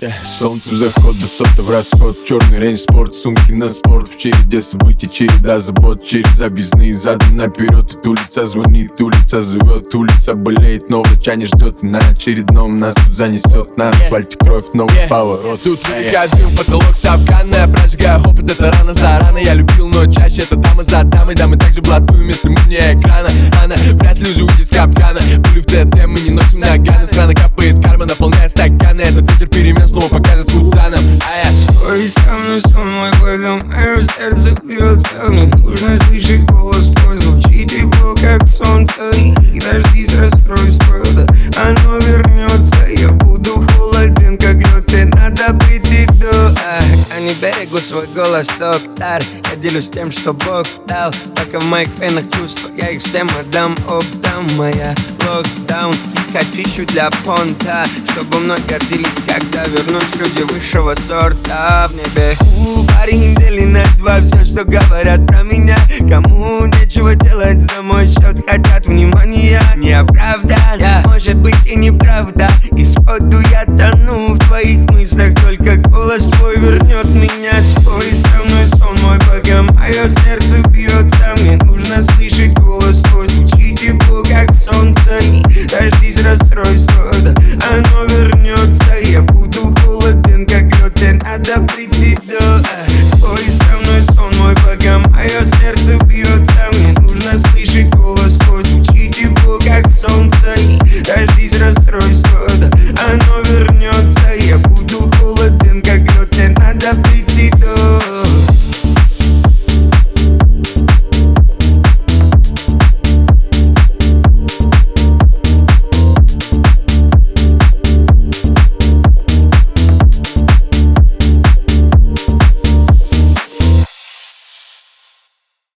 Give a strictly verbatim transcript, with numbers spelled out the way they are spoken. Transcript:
yeah. Солнце в заход, высота в расход, черный рейндж спорт, сумки на спорт. В череде событий, череда забот, через объездные задом наперед. И улица звонит, улица зовет, улица болеет, но врача не ждет. И на очередном нас тут занесет, на асфальте кровь, новый yeah. поворот. Тут выдыхает дым, потолок сапканная, прожигая опыт, это рано за рано. Я любил, но чаще это дама за дамой. Да, мы также блатуем, если мы вне экрана. Она вряд ли уже уйдет с капкана. Пули в ТТ, мы не носим наганы. С крана капает карма, наполняя стаканы. Этот ветер перемен снова покажет, куда нам. А я стой со мной, сон мой богом, мое сердце бьется. Мне нужно слышать голос твой, звучит тепло, как солнце. И дожди с расстройства, да, оно вернется. Я буду холоден, как лед, и надо прийти до. А не берегу свой голос, доктор. Я делюсь тем, что Бог дал. Пока в моих венах чувства, я их всем отдам, отдам. Моя локдаун, искать пищу для понта, чтобы мной гордились, когда вернусь люди высшего сорта в небе. У парень дели на два все, что говорят про меня. Кому нечего делать за мой счет, хотят внимания. Не оправдан, yeah. Может быть и неправда. И сходу я тону в твоих мыслях, только голос твой вернет меня. Спой со мной, сон мой богом, мое сердце бьет.